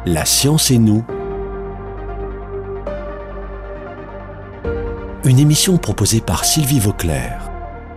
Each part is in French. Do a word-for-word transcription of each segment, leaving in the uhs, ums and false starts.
La science et nous. Une émission proposée par Sylvie Vauclair.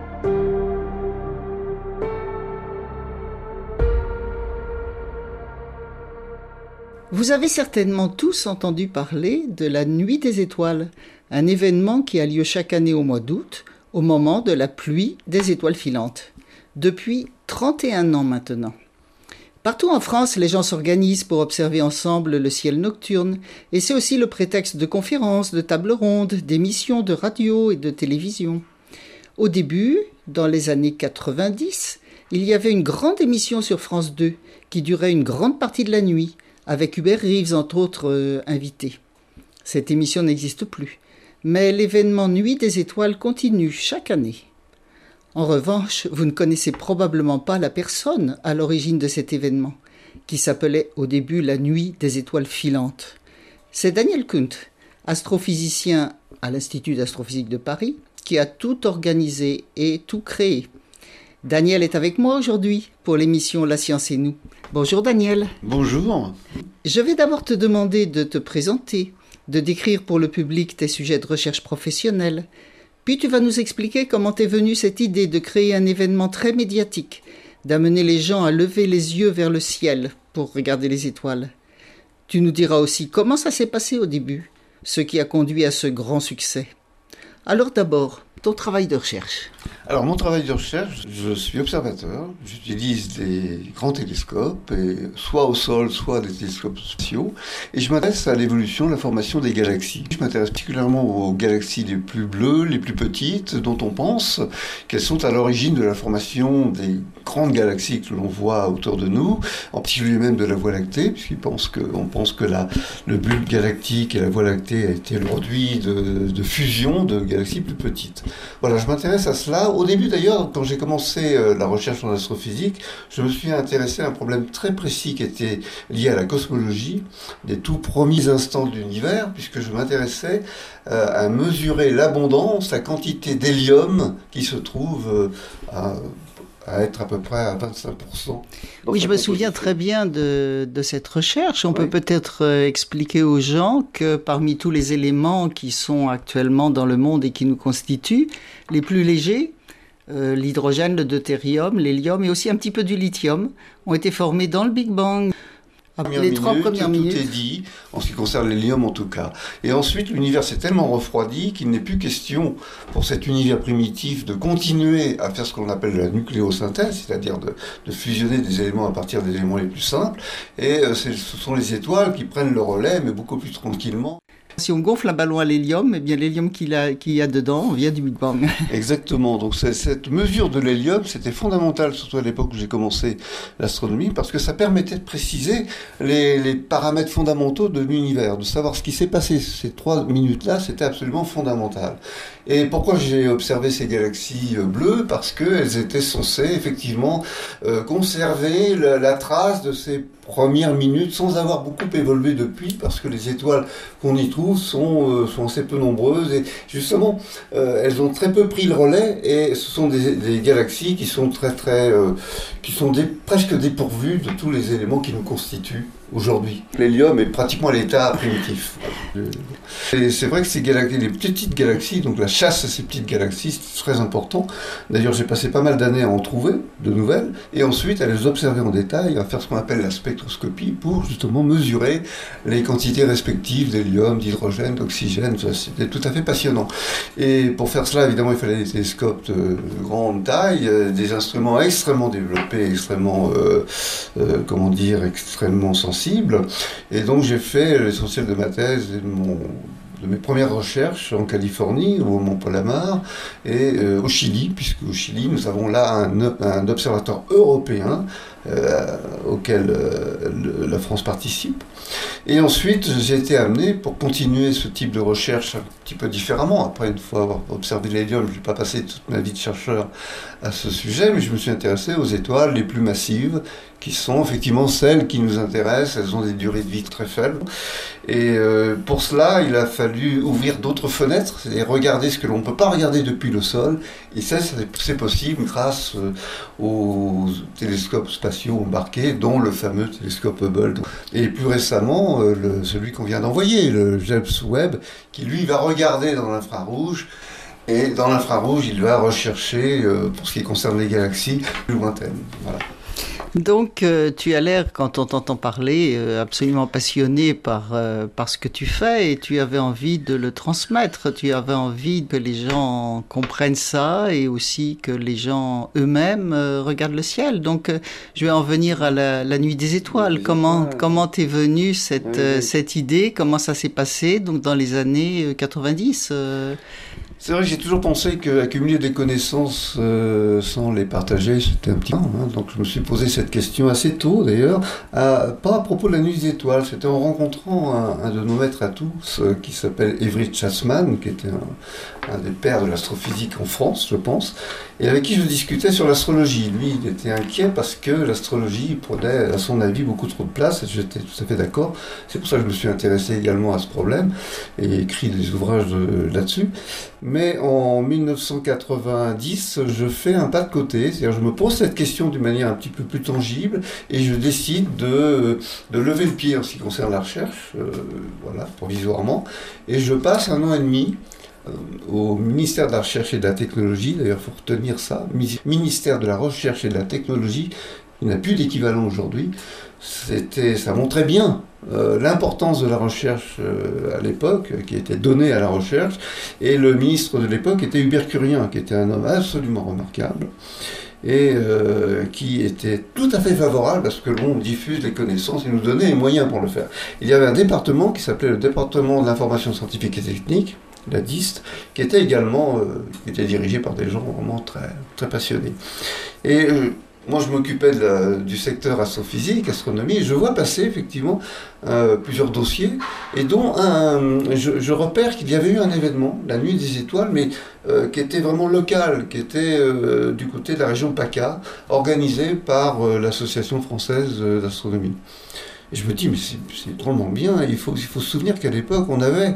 Vous avez certainement tous entendu parler de la Nuit des étoiles, un événement qui a lieu chaque année au mois d'août, au moment de la pluie des étoiles filantes. Depuis trente et un ans maintenant. Partout en France, les gens s'organisent pour observer ensemble le ciel nocturne, et c'est aussi le prétexte de conférences, de tables rondes, d'émissions de radio et de télévision. Au début, dans les années quatre-vingt-dix, il y avait une grande émission sur France deux qui durait une grande partie de la nuit, avec Hubert Reeves entre autres euh, invités. Cette émission n'existe plus, mais l'événement Nuit des étoiles continue chaque année. En revanche, vous ne connaissez probablement pas la personne à l'origine de cet événement, qui s'appelait au début la Nuit des étoiles filantes. C'est Daniel Kunt, astrophysicien à l'Institut d'astrophysique de Paris, qui a tout organisé et tout créé. Daniel est avec moi aujourd'hui pour l'émission La Science et nous. Bonjour Daniel. Bonjour. Je vais d'abord te demander de te présenter, de décrire pour le public tes sujets de recherche professionnelle. Puis tu vas nous expliquer comment t'est venue cette idée de créer un événement très médiatique, d'amener les gens à lever les yeux vers le ciel pour regarder les étoiles. Tu nous diras aussi comment ça s'est passé au début, ce qui a conduit à ce grand succès. Alors d'abord, ton travail de recherche. Alors mon travail de recherche, je suis observateur, j'utilise des grands télescopes, et soit au sol, soit des télescopes spatiaux, et je m'intéresse à l'évolution, la formation des galaxies. Je m'intéresse particulièrement aux galaxies les plus bleues, les plus petites, dont on pense qu'elles sont à l'origine de la formation des grandes galaxies que l'on voit autour de nous, en particulier même de la Voie lactée, puisqu'on pense que, on pense que la, le bulbe galactique et la Voie lactée a été le produit de, de fusion de galaxies plus petites. Voilà, je m'intéresse à cela. Au début d'ailleurs, quand j'ai commencé euh, la recherche en astrophysique, je me suis intéressé à un problème très précis qui était lié à la cosmologie, des tout premiers instants de l'univers, puisque je m'intéressais euh, à mesurer l'abondance, la quantité d'hélium qui se trouve euh, à, à être à peu près à vingt-cinq pour cent. Oui, je me souviens très bien de, de cette recherche. On oui. peut peut-être euh, expliquer aux gens que parmi tous les éléments qui sont actuellement dans le monde et qui nous constituent, les plus légers, euh, l'hydrogène, le deutérium, l'hélium et aussi un petit peu du lithium, ont été formés dans le Big Bang. Les minutes, trois premières tout minutes. est dit, en ce qui concerne l'hélium en tout cas. Et ensuite, l'univers s'est tellement refroidi qu'il n'est plus question pour cet univers primitif de continuer à faire ce qu'on appelle la nucléosynthèse, c'est-à-dire de, de fusionner des éléments à partir des éléments les plus simples. Et euh, ce sont les étoiles qui prennent le relais, mais beaucoup plus tranquillement. Si on gonfle un ballon à l'hélium, eh bien l'hélium qu'il a, qu'il y a dedans vient du Big Bang. Exactement. Donc c'est, cette mesure de l'hélium, c'était fondamental, surtout à l'époque où j'ai commencé l'astronomie, parce que ça permettait de préciser les, les paramètres fondamentaux de l'univers, de savoir ce qui s'est passé ces trois minutes-là, c'était absolument fondamental. Et pourquoi j'ai observé ces galaxies bleues ? Parce qu'elles étaient censées effectivement euh, conserver la, la trace de ces premières minutes sans avoir beaucoup évolué depuis, parce que les étoiles qu'on y trouve sont, euh, sont assez peu nombreuses et justement euh, elles ont très peu pris le relais et ce sont des, des galaxies qui sont très très euh, qui sont des, presque dépourvues de tous les éléments qui nous constituent aujourd'hui. L'hélium est pratiquement à l'état primitif. Et c'est vrai que ces galaxies, les petites galaxies, donc la chasse à ces petites galaxies, c'est très important. D'ailleurs, j'ai passé pas mal d'années à en trouver de nouvelles, et ensuite à les observer en détail, à faire ce qu'on appelle la spectroscopie, pour justement mesurer les quantités respectives d'hélium, d'hydrogène, d'oxygène. C'était tout à fait passionnant. Et pour faire cela, évidemment, il fallait des télescopes de grande taille, des instruments extrêmement développés, extrêmement, euh, euh, comment dire, extrêmement sensibles. Et donc j'ai fait l'essentiel de ma thèse et de, mon, de mes premières recherches en Californie, au Mont Palomar, et euh, au Chili, puisque au Chili nous avons là un, un observatoire européen euh, auquel euh, le, la France participe. Et ensuite j'ai été amené, pour continuer ce type de recherche un petit peu différemment, après une fois avoir observé l'hélium, je n'ai pas passé toute ma vie de chercheur à ce sujet, mais je me suis intéressé aux étoiles les plus massives, qui sont effectivement celles qui nous intéressent. Elles ont des durées de vie très faibles. Et euh, pour cela, il a fallu ouvrir d'autres fenêtres et regarder ce que l'on ne peut pas regarder depuis le sol. Et ça, c'est possible grâce euh, aux télescopes spatiaux spatiaux embarqués, dont le fameux télescope Hubble. Et plus récemment, euh, le, celui qu'on vient d'envoyer, le James Webb, qui lui va regarder dans l'infrarouge. Et dans l'infrarouge, il va rechercher, euh, pour ce qui concerne les galaxies, plus lointaines. Voilà. Donc, euh, tu as l'air, quand on t'entend parler, euh, absolument passionné par, euh, par ce que tu fais et tu avais envie de le transmettre. Tu avais envie que les gens comprennent ça et aussi que les gens eux-mêmes euh, regardent le ciel. Donc, euh, je vais en venir à la, la nuit des étoiles. Des comment étoiles. comment t'es venue cette, Oui, euh, oui. cette idée? Comment ça s'est passé donc, dans les années quatre-vingt-dix euh... C'est vrai que j'ai toujours pensé qu'accumuler des connaissances euh, sans les partager, c'était un petit peu. Hein, donc je me suis posé cette question assez tôt d'ailleurs, à, pas à propos de la nuit des étoiles, c'était en rencontrant un, un de nos maîtres à tous, euh, qui s'appelle Everett Chasman, qui était un, un des pères de l'astrophysique en France, je pense, et avec qui je discutais sur l'astrologie. Lui, il était inquiet parce que l'astrologie prenait, à son avis, beaucoup trop de place, et j'étais tout à fait d'accord. C'est pour ça que je me suis intéressé également à ce problème, et écrit des ouvrages de, là-dessus. Mais en mille neuf cent quatre-vingt-dix, je fais un pas de côté, c'est-à-dire je me pose cette question d'une manière un petit peu plus tangible et je décide de, de lever le pied en ce qui concerne la recherche, euh, voilà, provisoirement, et je passe un an et demi euh, au ministère de la Recherche et de la Technologie, d'ailleurs il faut retenir ça, ministère de la Recherche et de la Technologie, il n'a plus d'équivalent aujourd'hui. C'était, ça montrait bien euh, l'importance de la recherche euh, à l'époque, qui était donnée à la recherche, et le ministre de l'époque était Hubert Curien, qui était un homme absolument remarquable, et euh, qui était tout à fait favorable à ce que l'on diffuse les connaissances et nous donnait les moyens pour le faire. Il y avait un département qui s'appelait le département de l'information scientifique et technique, la D I S T, qui était également euh, qui était dirigé par des gens vraiment très, très passionnés. Et euh, moi, je m'occupais de la, du secteur astrophysique, astronomie, et je vois passer effectivement euh, plusieurs dossiers, et dont un, je, je repère qu'il y avait eu un événement, la nuit des étoiles, mais euh, qui était vraiment local, qui était euh, du côté de la région PACA, organisé par euh, l'Association française d'astronomie. Et je me dis, mais c'est, c'est drôlement bien, il faut, il faut se souvenir qu'à l'époque, on avait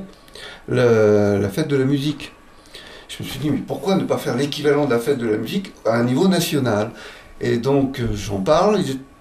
la, la fête de la musique. Je me suis dit, mais pourquoi ne pas faire l'équivalent de la fête de la musique à un niveau national ? Et donc j'en parle,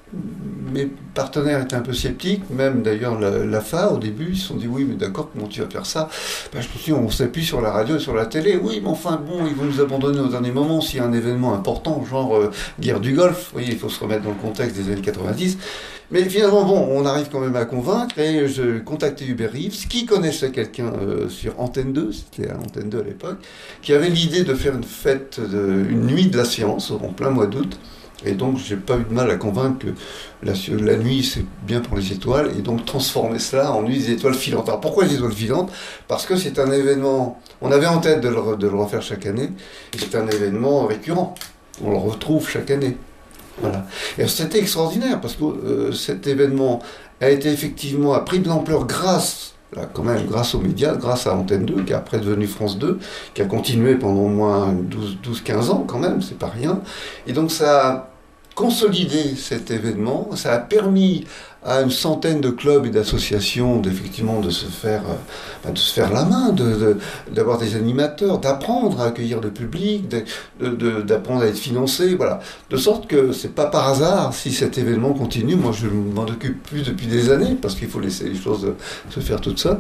mes partenaires étaient un peu sceptiques, même d'ailleurs l'A F A au début, ils se sont dit oui mais d'accord, comment tu vas faire ça? Ben, je me suis dit on s'appuie sur la radio et sur la télé, oui mais enfin bon, ils vont nous abandonner au dernier moment s'il y a un événement important, genre euh, guerre du Golfe, vous voyez, il faut se remettre dans le contexte des années quatre-vingt-dix. Mais finalement, bon, on arrive quand même à convaincre, et je contactais Hubert Reeves, qui connaissait quelqu'un euh, sur Antenne deux, c'était à Antenne deux à l'époque, qui avait l'idée de faire une fête, de, une nuit de la science, en plein mois d'août. Et donc, j'ai pas eu de mal à convaincre que la, la nuit, c'est bien pour les étoiles, et donc transformer cela en nuit des étoiles filantes. Alors, pourquoi les étoiles filantes? Parce que c'est un événement, on avait en tête de le, de le refaire chaque année, et c'est un événement récurrent. On le retrouve chaque année. Voilà. Et c'était extraordinaire, parce que euh, cet événement a été effectivement, a pris de l'ampleur grâce, là, quand même, grâce aux médias, grâce à Antenne deux, qui est après devenu France deux, qui a continué pendant au moins douze quinze ans quand même, c'est pas rien. Et donc ça a consolidé cet événement, ça a permis à une centaine de clubs et d'associations d'effectivement de se faire euh, de se faire la main, de, de, d'avoir des animateurs, d'apprendre à accueillir le public, de, de, de, d'apprendre à être financé, voilà. De sorte que c'est pas par hasard si cet événement continue. Moi je m'en occupe plus depuis des années parce qu'il faut laisser les choses se faire toutes seules.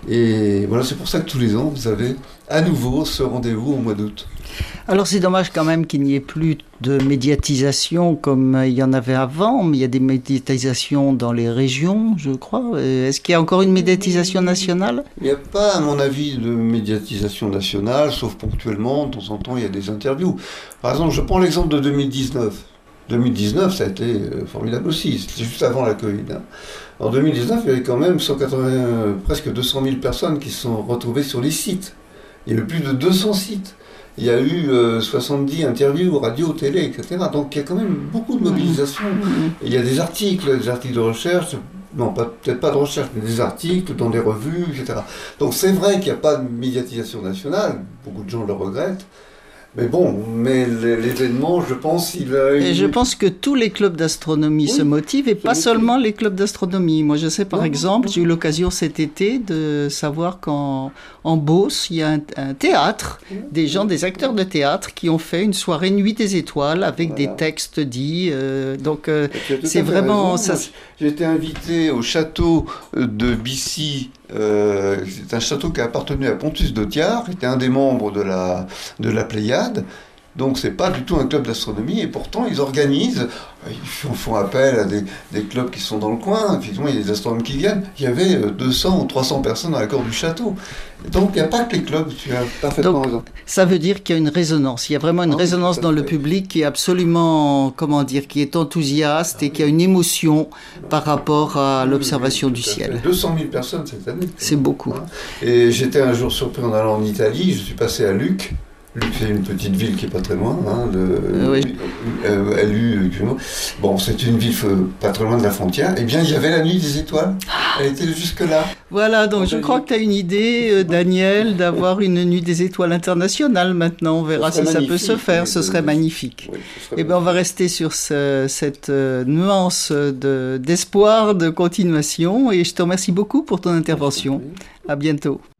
Et voilà, c'est pour ça que tous les ans vous avez à nouveau ce rendez-vous au mois d'août. Alors c'est dommage quand même qu'il n'y ait plus de médiatisation comme il y en avait avant, mais il y a des médiatisations dans les régions, je crois. Est-ce qu'il y a encore une médiatisation nationale? Il n'y a pas, à mon avis, de médiatisation nationale, sauf ponctuellement, de temps en temps, il y a des interviews. Par exemple, je prends l'exemple de deux mille dix-neuf. deux mille dix-neuf, ça a été formidable aussi, c'était juste avant la Covid. Hein. En deux mille dix-neuf, il y avait quand même cent quatre-vingts, presque deux cent mille personnes qui se sont retrouvées sur les sites. Il y a eu plus de deux cents sites. Il y a eu euh, soixante-dix interviews, radio, télé, et cetera. Donc il y a quand même beaucoup de mobilisation. Il y a des articles, des articles de recherche, non, pas, peut-être pas de recherche, mais des articles dans des revues, et cetera. Donc c'est vrai qu'il n'y a pas de médiatisation nationale, beaucoup de gens le regrettent, Mais bon, mais l'événement, je pense, il a... Et je pense que tous les clubs d'astronomie oui, se motivent, et pas motive. Seulement les clubs d'astronomie. Moi, je sais, par non, exemple, non. j'ai eu l'occasion cet été de savoir qu'en en Beauce, il y a un, un théâtre, oui. des gens, des acteurs de théâtre qui ont fait une soirée Nuit des Étoiles avec voilà. des textes dits. Euh, donc, euh, c'est vraiment... Ça... J'ai été invité au château de Bissy. Euh, c'est un château qui a appartenu à Pontus de Diard, qui était un des membres de la, de la Pléiade. Donc c'est pas du tout un club d'astronomie, et pourtant ils organisent, ils font, font appel à des, des clubs qui sont dans le coin, effectivement il y a des astronomes qui viennent, il y avait deux cents ou trois cents personnes dans la cour du château. Donc il n'y a pas que les clubs, tu as parfaitement raison. Ça veut dire qu'il y a une résonance, il y a vraiment une ah, résonance dans le public qui est absolument, comment dire, qui est enthousiaste ah, et qui a une émotion par rapport à l'observation oui, du ciel. deux cent mille personnes cette année. C'est beaucoup. Et j'étais un jour surpris en allant en Italie, je suis passé à Lucques. Luc, c'est une petite ville qui est pas très loin, hein, de euh, oui. euh, L U. Bon, c'est une ville pas très loin de la frontière. Eh bien, il y avait la Nuit des Étoiles. Elle était jusque là. Voilà, donc je crois que tu as une idée, euh, Daniel, d'avoir une Nuit des Étoiles internationale maintenant. On verra si ça peut se faire. Ce serait magnifique. Oui, ce serait eh bien, on va rester sur ce, cette euh, nuance de, d'espoir, de continuation. Et je te remercie beaucoup pour ton intervention. À bientôt.